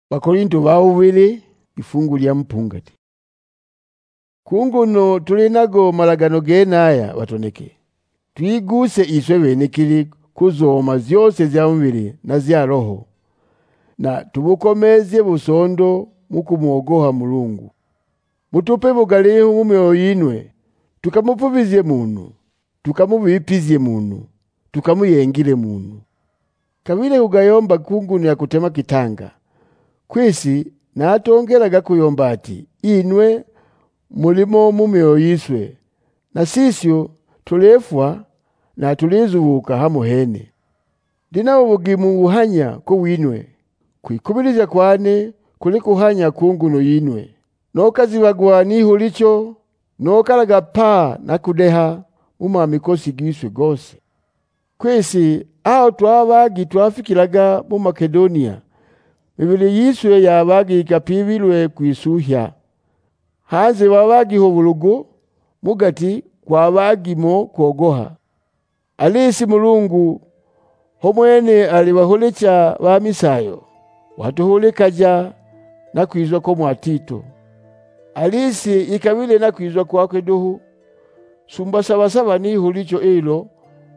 Bakorinto bawubili ifungu lya mpungati. Kunguno tulinago malagano genaya batoneke. Twiguse iswe benekili kuzoma zyose zya mubili na zya roho. Na tubukomeze busondo mukumwogoha Mulungu. Mutupe bugalihu mu myoyo yinwe. Tukamupubizye muntu. Tukamubipizye muntu. Tukamuyengile muntu. Kabile ugayomba kunguno ya kutema kitanga. Kwisi natongeraga kuyomba ati inwe mulimo mu myoyo yiswe. Na sisyo tulefwa na tulizubuka hamuhene. Dina ubugimu buhanya ko winwe. Kwikubiriza kwane kuli kuhanya kunguno yinwe. Nokazibagwa nihulicho nokalaga pa na kudeha mikosi giswe gose. Kwesi aho twabagi twafikiraga mu Makedonia. Mibili yiswe yabagi ikapibilwe kwisuhya. Hanze wabagi ho bulugo mugati kwabagimo kogoha. Alisi Mulungu homwene alibahulecha bamisayo. Watuhulekaja na kwizwa ko mwatito. Alisi ikabile na kwizwa kwakwe dohu. Sumba sabasaba ni hulicho ilo.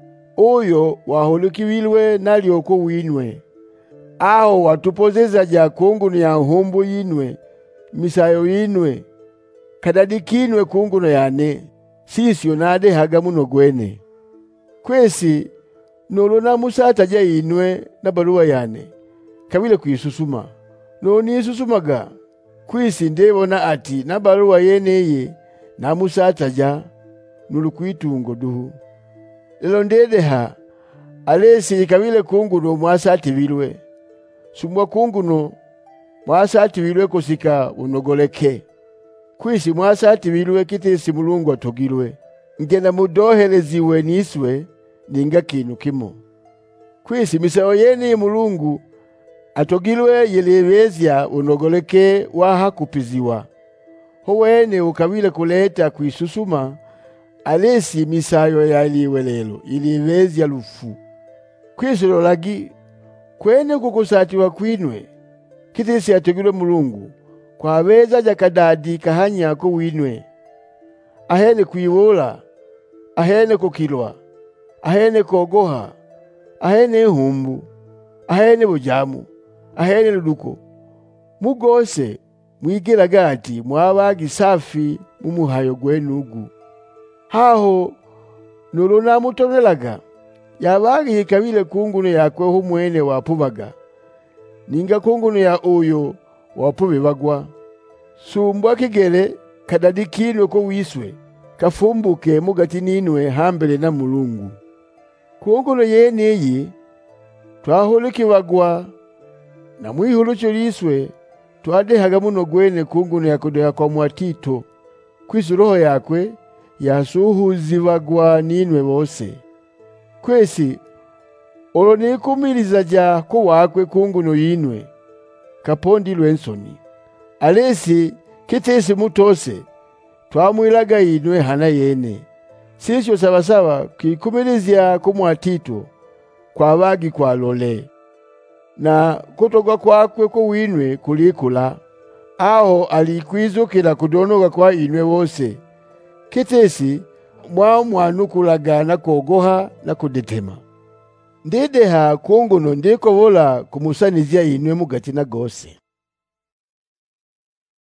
Oyo wahulikiwilwe nalioko winwe. Aho watupozeza ja kunguno ya humbu yinwe. Misayo yinwe. Kadadikinwe kunguno yane. Sisyo nade hagamuno gwene. Kwesi nolona musata ja yinwe na baruwa yane. Kabile kuisusuma. Noni isusumaga. Kwisi ndebona ati na baruwa yeneye na musata ja nulukuitungo duhu. Lelo ndedeha alesi ikabile kunguno mwasati bilwe. Sumwa kunguno mwasati bilwe kusika unogoleke. Kwisi mwasati bilwe kitisi Mulungu atogilwe. Ngenda mudoheleziwe niswe ninga kinu kimo. Kwisi misayo yeni Mulungu atogilwe yelewezya unogoleke waha kupiziwa. Howene ukabile kuleta kuisusuma alesi misayo yaliwe lelo iliwezya lufu. Kwisi lolagi kwene kukusatiwa kwinwe kitisi atogilwe Mulungu kwa weza jakadadi kahanya ko winwe. Ahene kuiwola, ahene kukilwa, ahene kogoha, ahene humbu, ahene bujamu, ahene luduko. Mugose mwigiraga ati mwabagi safi mumuhayo gwenugu. Haho nolona mutonelaga yabagi ikabile kunguno yakwe humwene wapubaga. Ninga kunguno ya uyo wapubibagwa. Sumbwa kigele kadadikinwe ko wiswe kafumbuke mugati ninwe hambele na Mulungu. Kunguno yeneyi twahulikibagwa na mwihulucho liswe twadehaga muno gwene kunguno yakodoya kwa mwatito. Kwisi roho yakwe yasuhuzibagwa ninwe bose. Kwesi olonikumiriza ja ko wakwe kunguno yinwe kapondi lwensoni. Alesi kitesi mutose twamwilaga yinwe hana yene. Sisyo sabasaba kikumilizya ko mwatito kwa bagi kwa lole. Na kutogwa kwakwe ko winwe kulikula. Aho alikwizukila kudonoga kwa inwe wose. Kitesi mwanukulaga na kogoha na kudetema. Ndedeha kunguno ndiko wola kumusanizya inwe mugati na gose.